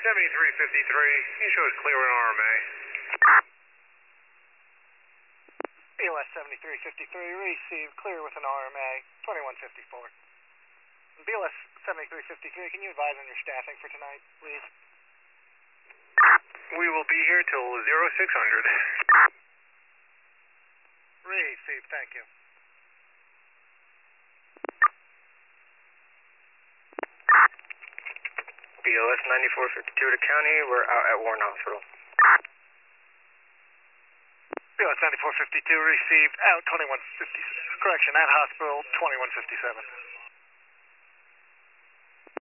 7353, you shows clear in RMA. BLS 7353, received clear with an RMA, 2154. BLS 7353, can you advise on your staffing for tonight, please? We will be here till 0600. Received, thank you. BLS 9452 to County, we're out at Warren Hospital. BLS 9452, received out 2150, correction, at hospital 2157.